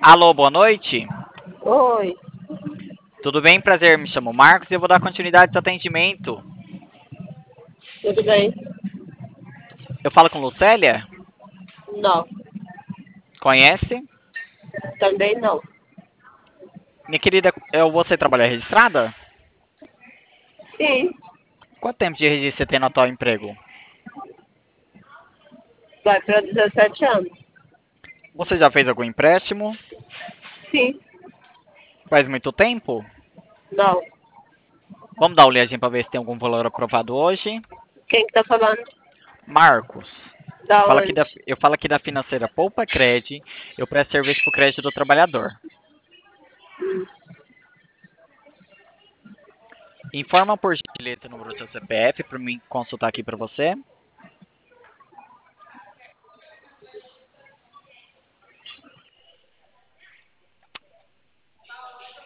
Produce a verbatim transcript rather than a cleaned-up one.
Alô, boa noite. Oi, Tudo bem? Prazer, me chamo Marcos e eu vou dar continuidade ao atendimento. tudo bem? Eu falo com Lucélia? Não, Conhece? também não. Minha querida, eu, você trabalha registrada? Sim, Quanto tempo de registro você tem no atual emprego? vai para dezessete anos. Você já fez algum empréstimo? Sim, Faz muito tempo? não. Vamos dar uma olhadinha para ver se tem algum valor aprovado hoje. Quem que tá falando? Marcos, Da fala aqui da, onde? eu falo aqui da financeira Poupa Cred. Eu presto serviço para o crédito do trabalhador. Informa por gentileza o número do seu C P F para mim consultar aqui para você.